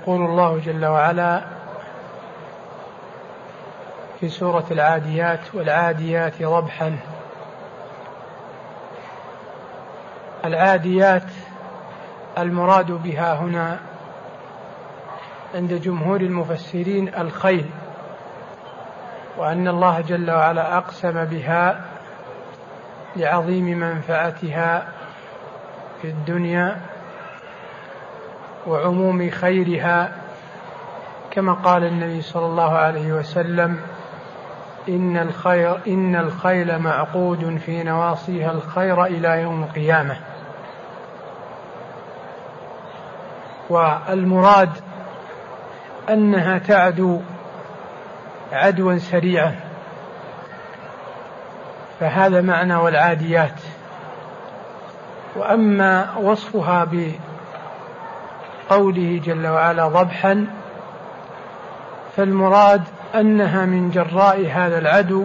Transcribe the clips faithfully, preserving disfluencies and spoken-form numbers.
يقول الله جل وعلا في سورة العاديات: والعاديات ضبحا. العاديات المراد بها هنا عند جمهور المفسرين الخيل، وأن الله جل وعلا أقسم بها لعظيم منفعتها في الدنيا وعموم خيرها، كما قال النبي صلى الله عليه وسلم: إن الخير إن الخيل معقود في نواصيها الخير إلى يوم القيامة. والمراد أنها تعدو عدوا سريعا، فهذا معنى والعاديات. وأما وصفها بقوله جل وعلا ضبحا، فالمراد أنها من جراء هذا العدو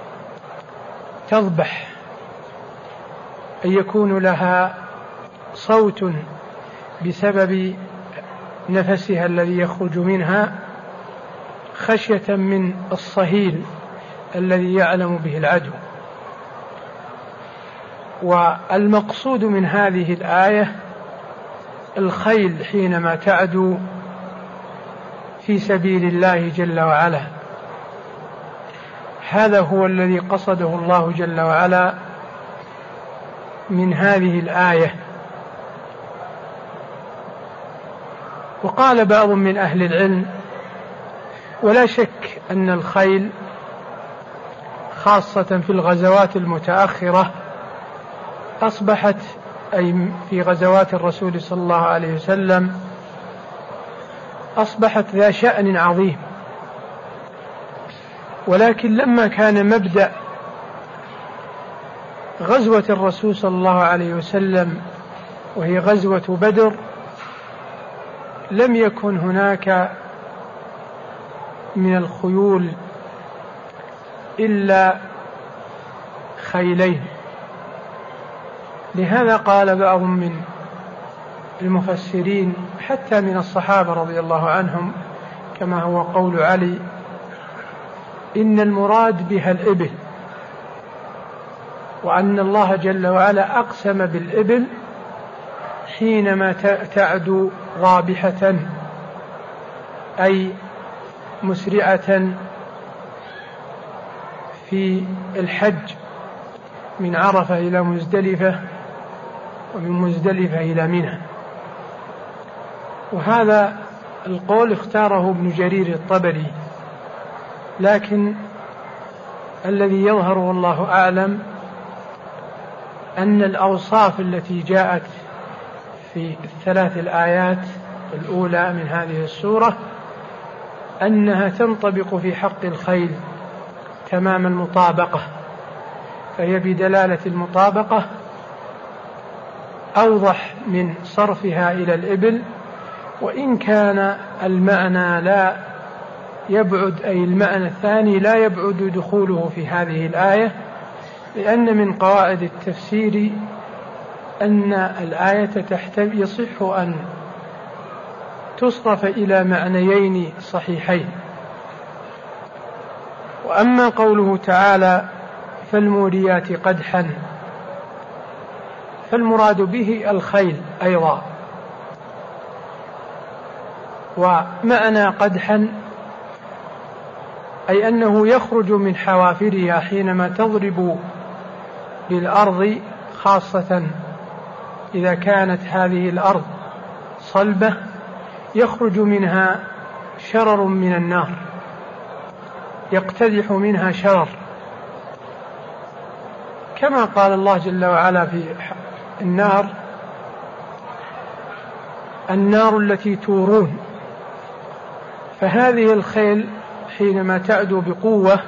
تضبح، أن يكون لها صوت بسبب نفسها الذي يخرج منها خشية من الصهيل الذي يعلم به العدو. والمقصود من هذه الآية الخيل حينما تعدو في سبيل الله جل وعلا، هذا هو الذي قصده الله جل وعلا من هذه الآية. وقال بعض من أهل العلم: ولا شك أن الخيل خاصة في الغزوات المتأخرة أصبحت، أي في غزوات الرسول صلى الله عليه وسلم، أصبحت ذا شأن عظيم. ولكن لما كان مبدأ غزوة الرسول صلى الله عليه وسلم وهي غزوة بدر، لم يكن هناك من الخيول إلا خيلين. لهذا قال بعض من المفسرين حتى من الصحابة رضي الله عنهم، كما هو قول علي: إن المراد بها الإبل، وأن الله جل وعلا أقسم بالإبل حينما تعدو ضابحة، أي مسرعة في الحج من عرفة إلى مزدلفة ومن مزدلفة إلى منى. وهذا القول اختاره ابن جرير الطبري، لكن الذي يظهر والله أعلم أن الأوصاف التي جاءت في الثلاث الآيات الأولى من هذه السورة أنها تنطبق في حق الخيل تمام المطابقة، فهي بدلالة المطابقة أوضح من صرفها إلى الإبل، وإن كان المعنى لا يبعد، أي المعنى الثاني لا يبعد دخوله في هذه الآية، لأن من قواعد التفسير أن الآية تحتمل يصح أن تصرف إلى معنيين صحيحين. وأما قوله تعالى: فالموريات قدحا، فالمراد به الخيل أيضا. ومعنى قدحا أي أنه يخرج من حوافرها حينما تضرب للأرض، خاصة إذا كانت هذه الأرض صلبة، يخرج منها شرر من النار، يقتدح منها شرر، كما قال الله جل وعلا في النار: النار التي تورون. فهذه الخيل حينما تعدو بقوة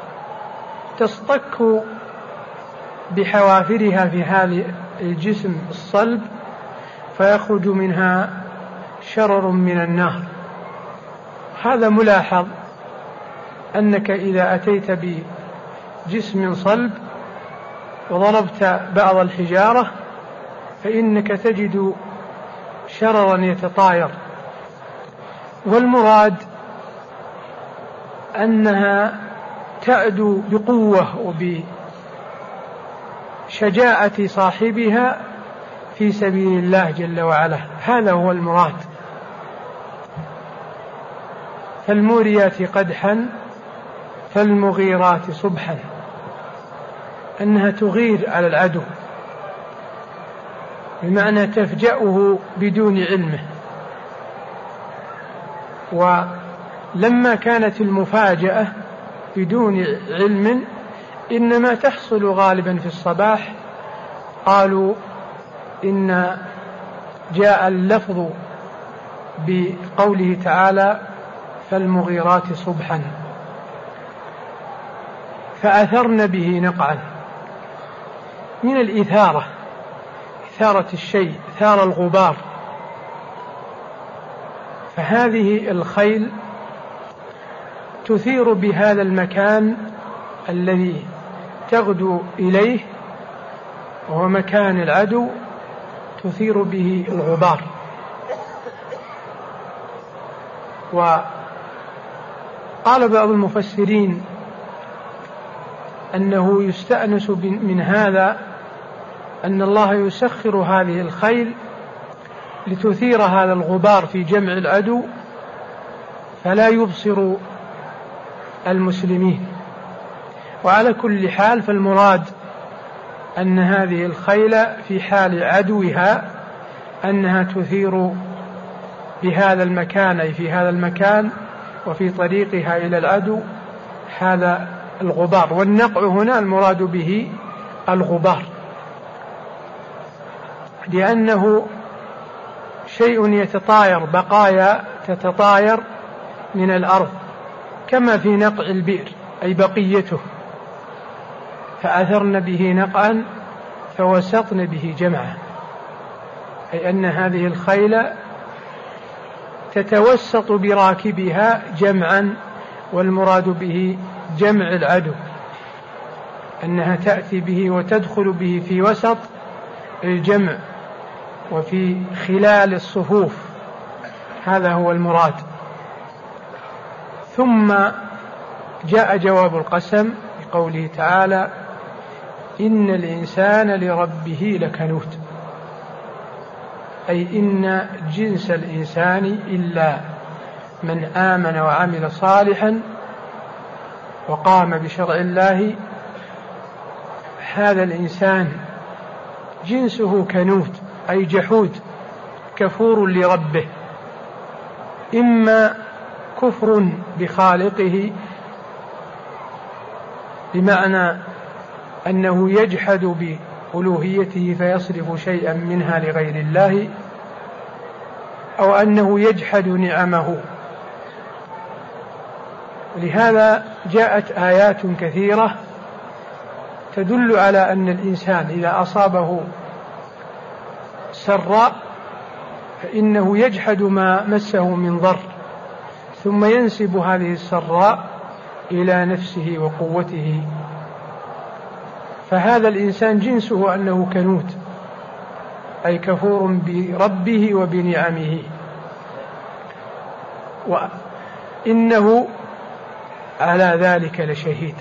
تصطك بحوافرها في هذا الجسم الصلب، فيخرج منها شرر من النار. هذا ملاحظ، أنك إذا أتيت بجسم صلب وضربت بعض الحجارة فإنك تجد شررا يتطاير، والمراد أنها تعدو بقوة وبشجاعة صاحبها في سبيل الله جل وعلا، هذا هو المراد. فالموريات قدحا فالمغيرات صبحا، أنها تغير على العدو، بمعنى تفجأه بدون علمه. ولما كانت المفاجأة بدون علم إنما تحصل غالبا في الصباح، قالوا إن جاء اللفظ بقوله تعالى فالمغيرات صبحا، فأثرن به نقعا، من الإثارة، إثارة الشيء، إثار الغبار. فهذه الخيل تثير بهذا المكان الذي تغدو إليه، وهو مكان العدو، تثير به الغبار. وقال بعض المفسرين أنه يستأنس من هذا أن الله يسخر هذه الخيل لتثير هذا الغبار في جمع العدو فلا يبصر المسلمين. وعلى كل حال فالمراد أن هذه الخيل في حال عدوها أنها تثير بهذا المكان، أي في هذا المكان وفي طريقها إلى العدو، هذا الغبار. والنقع هنا المراد به الغبار، لأنه شيء يتطاير، بقايا تتطاير من الأرض، كما في نقع البئر أي بقيته. فأثرن به نقعا فوسطن به جمعا، أي أن هذه الخيل تتوسط براكبها جمعا، والمراد به جمع العدو، أنها تأتي به وتدخل به في وسط الجمع وفي خلال الصفوف، هذا هو المراد. ثم جاء جواب القسم بقوله تعالى إن الإنسان لربه لكنود، أي إن جنس الإنسان إلا من آمن وعمل صالحا وقام بشرع الله، هذا الإنسان جنسه كنود، أي جحود، كفور لربه، إما كفر بخالقه بمعنى أنه يجحد بألوهيته فيصرف شيئا منها لغير الله، أو أنه يجحد نعمه. لهذا جاءت آيات كثيرة تدل على أن الإنسان إذا أصابه سراء فإنه يجحد ما مسه من ضر، ثم ينسب هذه السراء إلى نفسه وقوته. فهذا الإنسان جنسه أنه كنود، أي كفور بربه وبنعمه. وإنه على ذلك لشهيد.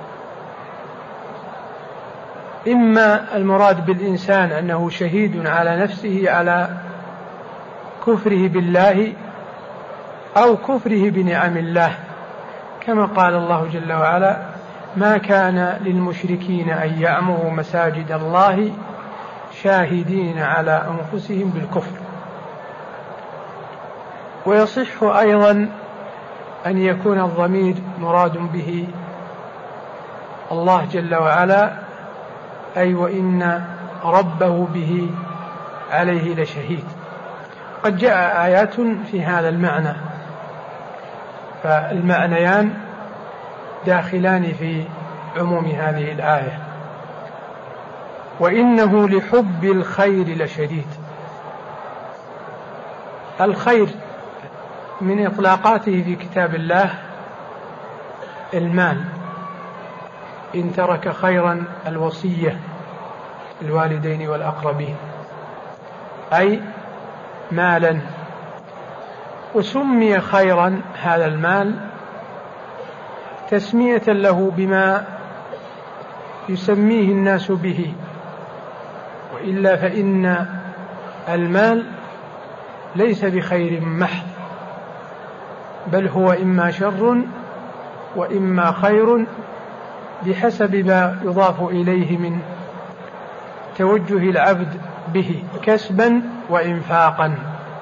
إما المراد بالإنسان أنه شهيد على نفسه على كفره بالله أو كفره بنعم الله، كما قال الله جل وعلا ما كان للمشركين أن يعمروا مساجد الله شاهدين على أنفسهم بالكفر. ويصح أيضا أن يكون الضمير مراد به الله جل وعلا، أي وإن ربه به عليه لشهيد. قد جاء آيات في هذا المعنى، فالمعنيان داخلان في عموم هذه الآية. وإنه لحب الخير لشديد. الخير من إطلاقاته في كتاب الله المال، إن ترك خيرا الوصية الوالدين والأقربين، أي مالا. وسمي خيرا هذا المال تسمية له بما يسميه الناس به، وإلا فإن المال ليس بخير محض، بل هو إما شر وإما خير بحسب ما يضاف إليه من توجه العبد به كسبا وإنفاقا.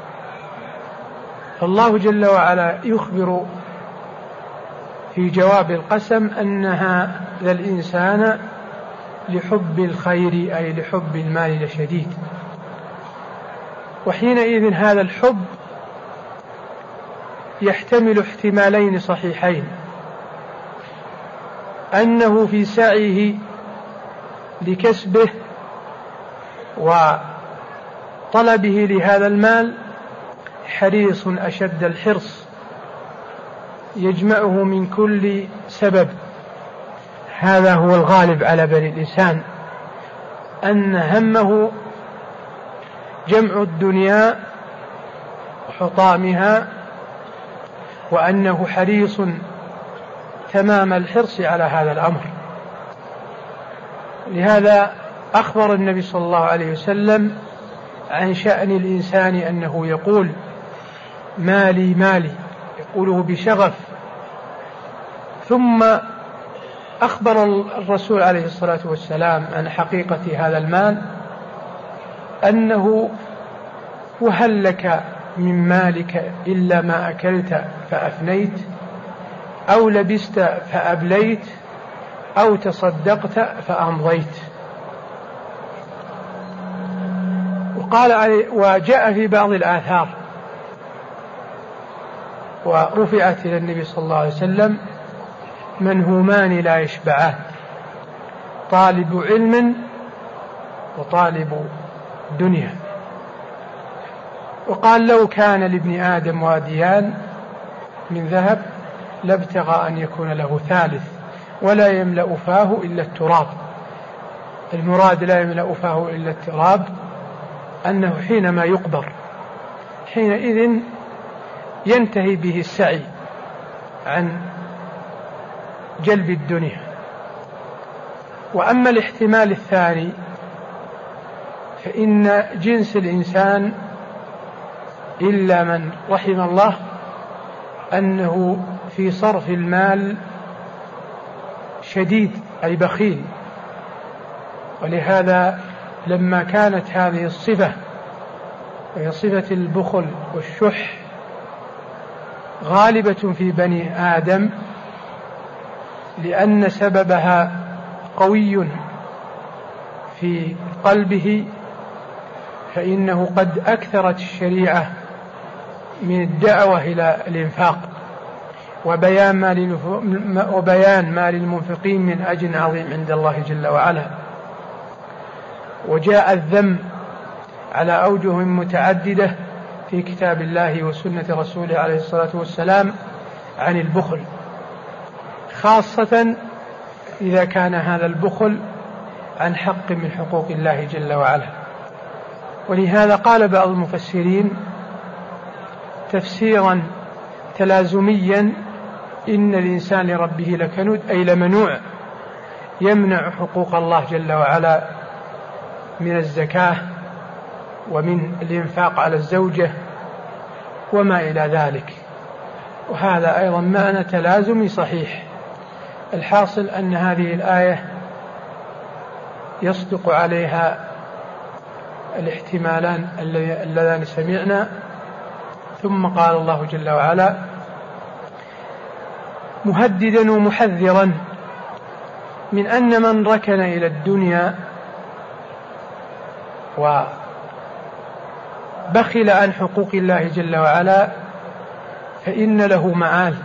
فالله جل وعلا يخبر في جواب القسم أن هذا الإنسان لحب الخير أي لحب المال لشديد. وحينئذ هذا الحب يحتمل احتمالين صحيحين: أنه في سعيه لكسبه وطلبه لهذا المال حريص أشد الحرص يجمعه من كل سبب. هذا هو الغالب على بني الإنسان، أن همه جمع الدنيا وحطامها، وأنه حريص تمام الحرص على هذا الأمر. لهذا أخبر النبي صلى الله عليه وسلم عن شأن الإنسان أنه يقول مالي مالي، يقوله بشغف. ثم أخبر الرسول عليه الصلاة والسلام عن حقيقة هذا المال، أنه وهل لك من مالك إلا ما أكلت فأفنيت، أو لبست فأبليت، أو تصدقت فأمضيت. وقال عليه، وجاء في بعض الآثار ورفعت إلى النبي صلى الله عليه وسلم: منهومان لا يشبعان، طالب علم وطالب دنيا. وقال: لو كان لابن آدم واديان من ذهب لابتغى أن يكون له ثالث ولا يملأ فاه إلا التراب. المراد لا يملأ فاه إلا التراب أنه حينما يقبر حينئذ ينتهي به السعي عن جلب الدنيا. وأما الاحتمال الثاني فإن جنس الإنسان إلا من رحم الله أنه في صرف المال شديد أي بخيل. ولهذا لما كانت هذه الصفة وهي صفة البخل والشح غالبة في بني آدم لأن سببها قوي في قلبه، فإنه قد أكثرت الشريعة من الدعوة إلى الإنفاق وبيان ما, وبيان ما للمنفقين من أجر عظيم عند الله جل وعلا. وجاء الذم على أوجه متعددة في كتاب الله وسنة رسوله عليه الصلاة والسلام عن البخل، خاصة إذا كان هذا البخل عن حق من حقوق الله جل وعلا. ولهذا قال بعض المفسرين تفسيرا تلازميا: إن الإنسان لربه لكنود، أي لمنوع، يمنع حقوق الله جل وعلا من الزكاة ومن الإنفاق على الزوجة وما إلى ذلك. وهذا أيضا معنى تلازمي صحيح. الحاصل أن هذه الآية يصدق عليها الاحتمالان اللذان سمعنا. ثم قال الله جل وعلا مهددا ومحذرا من أن من ركن إلى الدنيا وبخل عن حقوق الله جل وعلا فإن له معال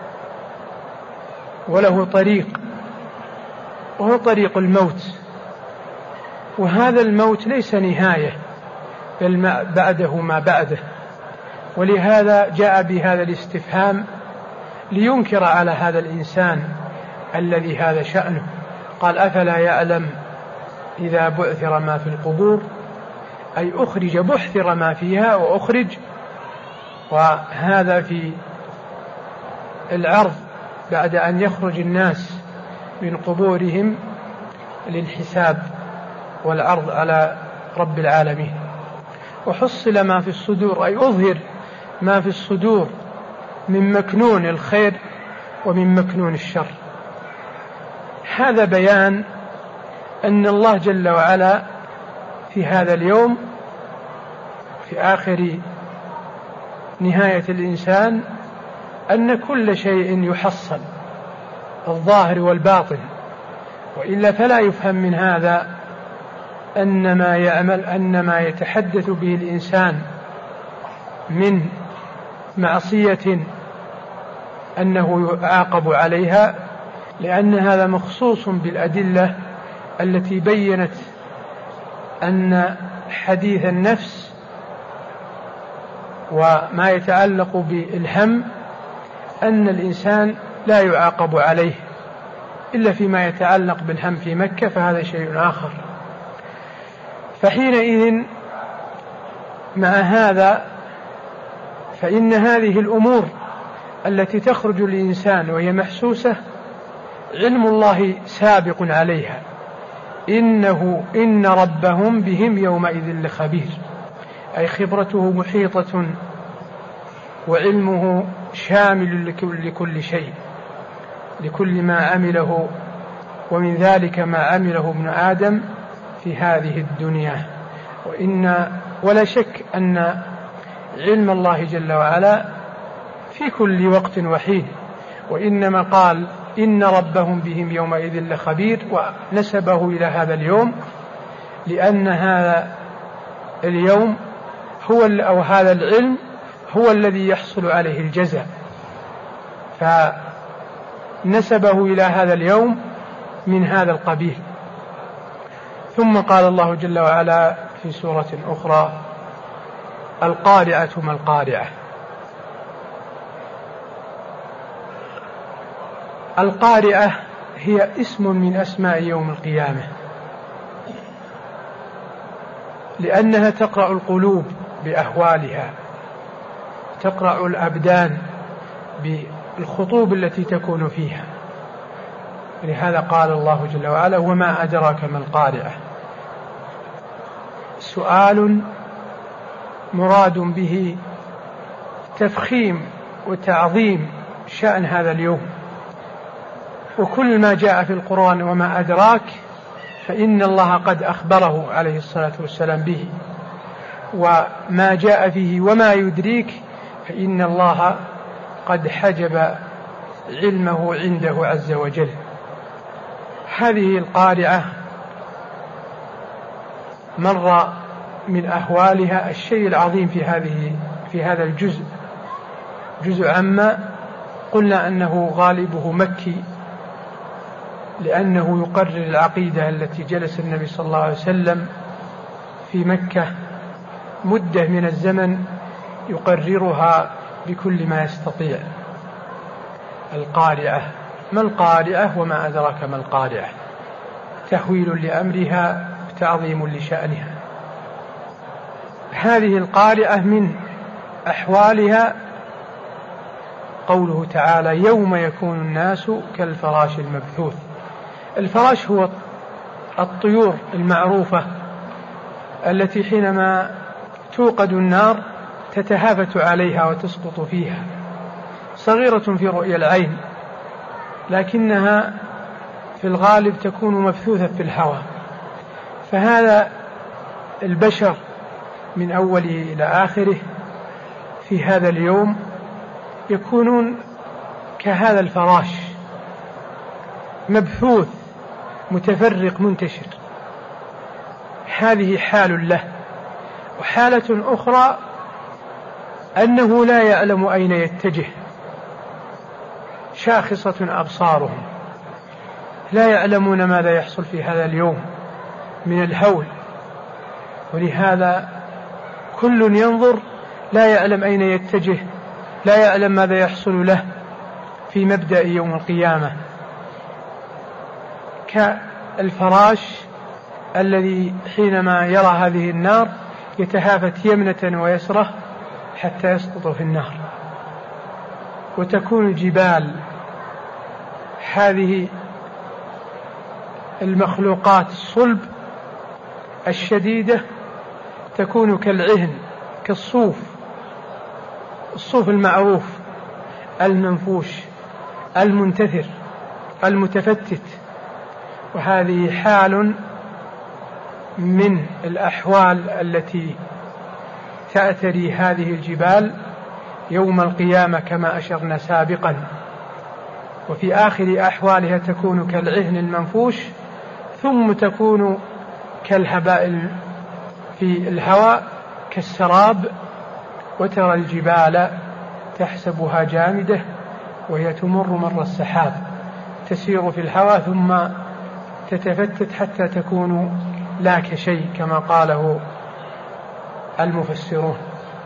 وله طريق، وهو طريق الموت. وهذا الموت ليس نهاية، بل بعده ما بعده. ولهذا جاء بهذا الاستفهام لينكر على هذا الإنسان الذي هذا شأنه. قال: أفلا يعلم إذا بعثر ما في القبور، أي أخرج بحثر ما فيها وأخرج وهذا في العرض بعد أن يخرج الناس من قبورهم للحساب والعرض على رب العالمين. وحصل ما في الصدور، أي أظهر ما في الصدور من مكنون الخير ومن مكنون الشر. هذا بيان أن الله جل وعلا في هذا اليوم، في آخر نهاية الإنسان، أن كل شيء يحصل، الظاهر والباطن، وإلا فلا يفهم من هذا أن ما يعمل أن ما يتحدث به الإنسان من معصية أنه يعاقب عليها، لأن هذا مخصوص بالأدلة التي بيّنت أن حديث النفس وما يتعلق بالهم أن الإنسان لا يعاقب عليه إلا فيما يتعلق بالهم في مكة، فهذا شيء آخر. فحينئذ مع هذا فإن هذه الأمور التي تخرج للإنسان وهي محسوسة علم الله سابق عليها، إنه إن ربهم بهم يومئذ لخبير، أي خبرته محيطة وعلمه شامل لكل شيء، لكل ما عمله، ومن ذلك ما عمله ابن آدم في هذه الدنيا. وإن ولا شك أن علم الله جل وعلا في كل وقت وحين، وإنما قال إن ربهم بهم يومئذ لخبير ونسبه إلى هذا اليوم، لأن هذا اليوم هو أو هذا العلم هو الذي يحصل عليه الجزاء، فنسبه إلى هذا اليوم من هذا القبيل. ثم قال الله جل وعلا في سورة أخرى: القارعة ما القارعة. القارعة هي اسم من أسماء يوم القيامة، لأنها تقرع القلوب بأهوالها، تقرع الأبدان بالخطوب التي تكون فيها. لهذا قال الله جل وعلا: وما أدراك ما القارعة. سؤال مراد به تفخيم وتعظيم شأن هذا اليوم، وكل ما جاء في القرآن وما أدراك فإن الله قد أخبره عليه الصلاة والسلام به، وما جاء فيه وما يدريك فإن الله قد حجب علمه عنده عز وجل. هذه القارعة مر من أهوالها الشيء العظيم في هذه في هذا الجزء، جزء عما قلنا أنه غالبه مكي، لأنه يقرر العقيدة التي جلس النبي صلى الله عليه وسلم في مكة مدة من الزمن يقررها بكل ما يستطيع. القارعة، ما القارعة وما أدراك ما القارعة، تهويل لأمرها تعظيم لشأنها. هذه القارعة من أحوالها قوله تعالى: يوم يكون الناس كالفراش المبثوث. الفراش هو الطيور المعروفة التي حينما توقد النار تتهافت عليها وتسقط فيها، صغيرة في رؤية العين، لكنها في الغالب تكون مبثوثة في الهواء. فهذا البشر من أوله إلى آخره في هذا اليوم يكونون كهذا الفراش، مبثوث متفرق منتشر. هذه حال له. وحالة أخرى أنه لا يعلم أين يتجه، شاخصة أبصارهم، لا يعلمون ماذا يحصل في هذا اليوم من الهول، ولهذا كل ينظر لا يعلم أين يتجه، لا يعلم ماذا يحصل له في مبدأ يوم القيامة، كالفراش الذي حينما يرى هذه النار يتهافت يمنة ويسرة حتى يسقط في النهر. وتكون الجبال هذه المخلوقات الصلب الشديدة تكون كالعهن، كالصوف، الصوف المعروف المنفوش المنتثر المتفتت. وهذه حال من الأحوال التي تأتري هذه الجبال يوم القيامة كما أشرنا سابقا. وفي آخر أحوالها تكون كالعهن المنفوش، ثم تكون كالهباء في الهواء كالسراب. وترى الجبال تحسبها جامدة وهي تمر مر السحاب، تسير في الهواء ثم تتفتت حتى تكون لا كشيء كما قاله المفسرون.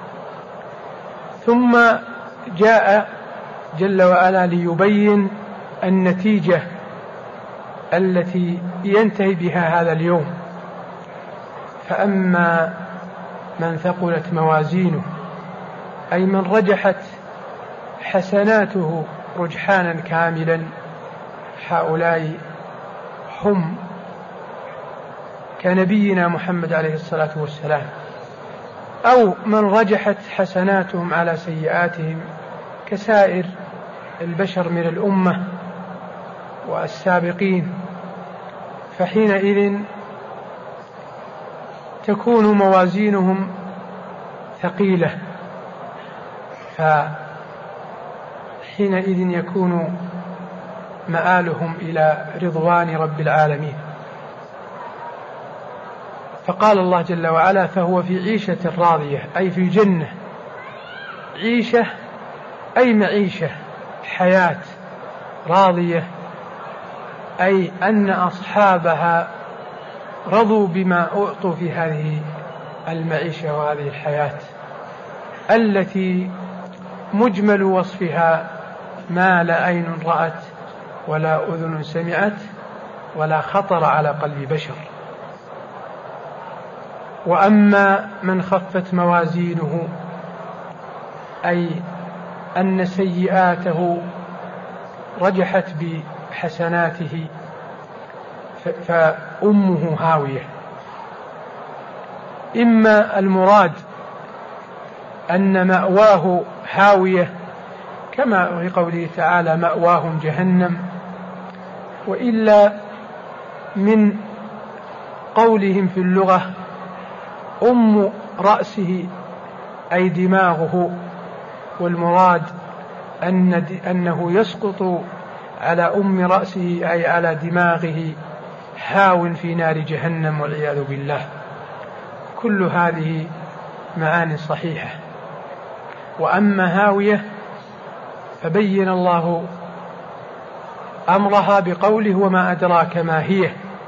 ثم جاء جل وعلا ليبين النتيجة التي ينتهي بها هذا اليوم. فأما من ثقلت موازينه، أي من رجحت حسناته رجحانا كاملا، هؤلاء هم كنبينا محمد عليه الصلاة والسلام. أو من رجحت حسناتهم على سيئاتهم كسائر البشر من الأمة والسابقين، فحينئذ تكون موازينهم ثقيلة، فحينئذ يكون مآلهم إلى رضوان رب العالمين. فقال الله جل وعلا: فهو في عيشة راضية، أي في الجنة. عيشة أي معيشة، حياة راضية، أي أن أصحابها رضوا بما أعطوا في هذه المعيشة وهذه الحياة التي مجمل وصفها ما لا عين رأت ولا أذن سمعت ولا خطر على قلب بشر. وأما من خفت موازينه، أي أن سيئاته رجحت بحسناته، فأمه هاوية. إما المراد أن مأواه هاوية كما في قوله تعالى: مأواهم جهنم، وإلا من قولهم في اللغة أم رأسه أي دماغه، والمراد أن أنه يسقط على أم رأسه أي على دماغه، هاو في نار جهنم والعياذ بالله. كل هذه معاني صحيحة. وأما هاوية فبين الله أمرها بقوله: وما أدراك ما هي،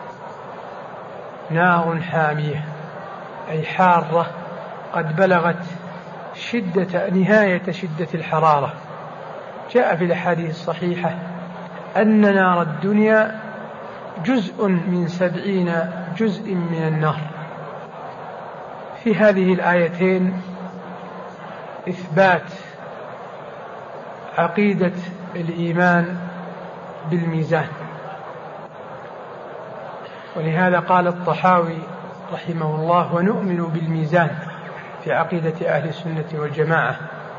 نار حامية، أي حارة قد بلغت شدة نهاية شدة الحرارة. جاء في الأحاديث الصحيحة أن نار الدنيا جزء من سبعين جزء من النار. في هذه الآيتين إثبات عقيدة الإيمان بالميزان، ولهذا قال الطحاوي رحمه الله: ونؤمن بالميزان في عقيدة أهل السنة والجماعة.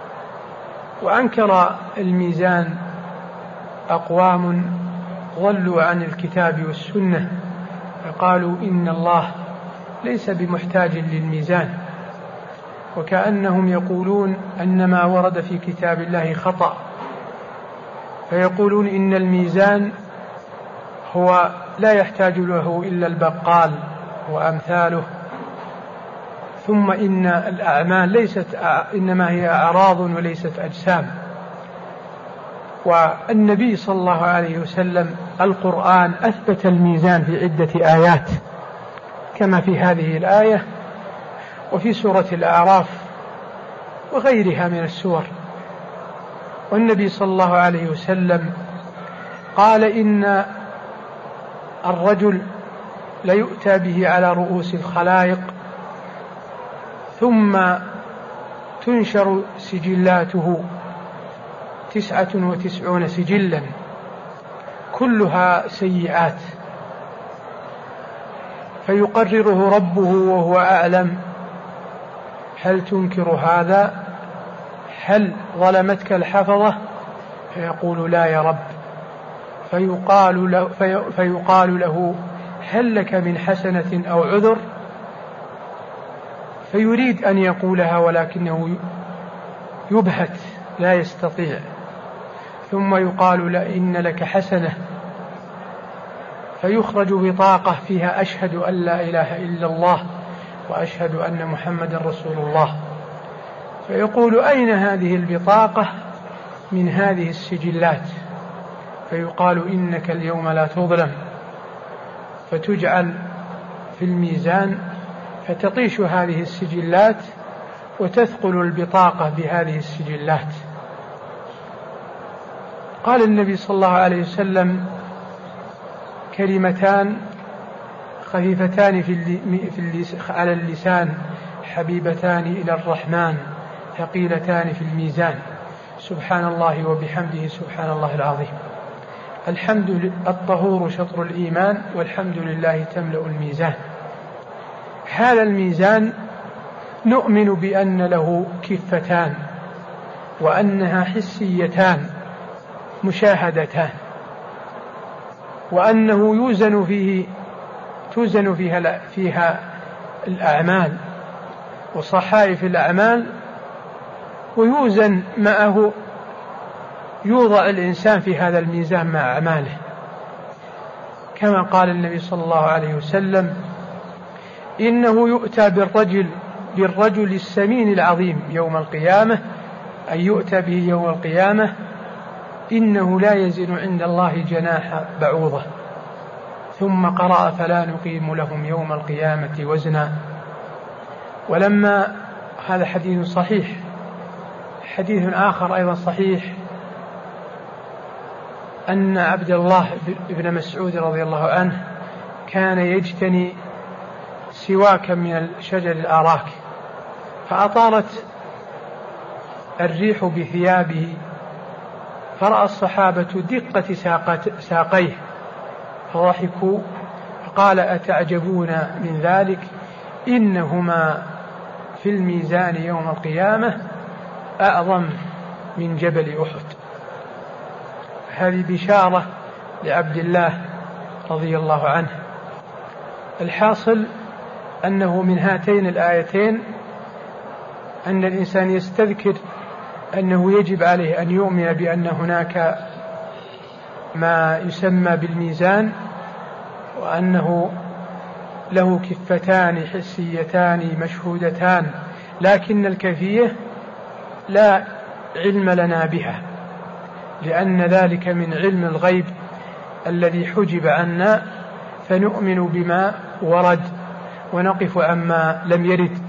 وأنكر الميزان أقوام ضلوا عن الكتاب والسنة، فقالوا إن الله ليس بمحتاج للميزان، وكأنهم يقولون أن ما ورد في كتاب الله خطأ، فيقولون إن الميزان هو لا يحتاج له إلا البقال وأمثاله، ثم إن الأعمال ليست إنما هي أعراض وليست أجسام. والنبي صلى الله عليه وسلم القرآن أثبت الميزان في عدة آيات كما في هذه الآية وفي سورة الأعراف وغيرها من السور. والنبي صلى الله عليه وسلم قال: إن الرجل ليؤتى به على رؤوس الخلائق ثم تنشر سجلاته تسعة وتسعون سجلا كلها سيئات، فيقرره ربه وهو أعلم: هل تنكر هذا؟ هل ظلمتك الحفظة؟ فيقول: لا يا رب. فيقال له, في فيقال له: هل لك من حسنة أو عذر؟ فيريد أن يقولها ولكنه يبهت لا يستطيع. ثم يقال له: إن لك حسنة، فيخرج بطاقة فيها: أشهد أن لا إله إلا الله وأشهد أن محمدا رسول الله. فيقول: أين هذه البطاقة من هذه السجلات؟ فيقال: إنك اليوم لا تظلم. فتجعل في الميزان فتطيش هذه السجلات وتثقل البطاقة بهذه السجلات. قال النبي صلى الله عليه وسلم: كلمتان خفيفتان في على اللسان حبيبتان إلى الرحمن ثقيلتان في الميزان، سبحان الله وبحمده سبحان الله العظيم. الحمد الطهور شطر الإيمان والحمد لله تملأ الميزان. هذا الميزان نؤمن بأن له كفتان وأنها حسيتان مشاهدتان، وأنه يوزن فيه توزن فيها, فيها الأعمال وصحائف الأعمال، ويوزن معه يوضع الإنسان في هذا الميزان مع أعماله، كما قال النبي صلى الله عليه وسلم: إنه يؤتى بالرجل بالرجل السمين العظيم يوم القيامة، أي يؤتى به يوم القيامة، إنه لا يزن عند الله جناح بعوضة. ثم قرأ: فلا نقيم لهم يوم القيامة وزنا. ولما هذا حديث صحيح. حديث آخر أيضا صحيح أن عبد الله بن مسعود رضي الله عنه كان يجتني سواكا من شجر الأراك، فأطالت الريح بثيابه، فرأى الصحابة دقة ساقيه فضحكوا، فقال: أتعجبون من ذلك؟ إنهما في الميزان يوم القيامة أعظم من جبل أحد. هذه بشارة لعبد الله رضي الله عنه. الحاصل أنه من هاتين الآيتين أن الإنسان يستذكر أنه يجب عليه أن يؤمن بأن هناك ما يسمى بالميزان، وأنه له كفتان حسيتان مشهودتان، لكن الكيفية لا علم لنا بها، لأن ذلك من علم الغيب الذي حجب عنا، فنؤمن بما ورد ونقف عما لم يرد.